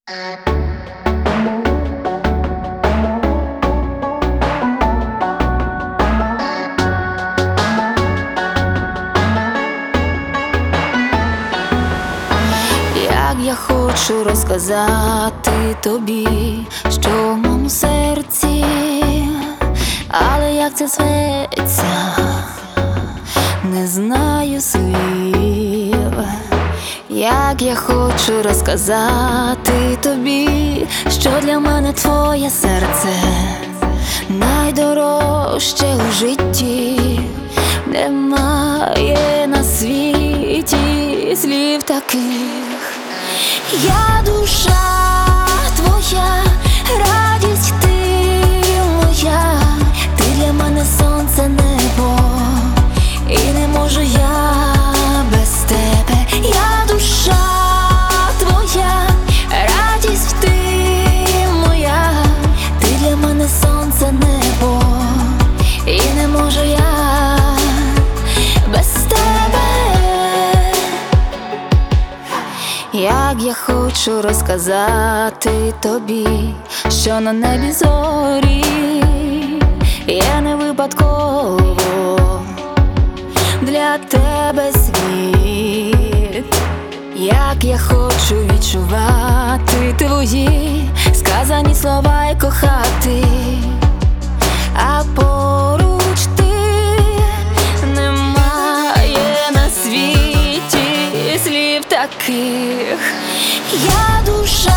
Як я хочу розказати тобі, що в моєму серці, але як це зветься, не знаю слів. Як я хочу розказати тобі, що для мене твоє серце найдорожче у житті. Немає на світі слів таких. Я душа твоя, радість ти моя, ти для мене сонце, небо, і не можу я без тебе. Я душа твоя, радість ти моя, ти для мене сонце, небо, і не можу я без тебе. Як я хочу розказати тобі, що на небі зорі я не випадково для тебе світ. Як я хочу відчувати твої сказані слова і кохати, а поруч ти, немає на світі слів таких. Я душа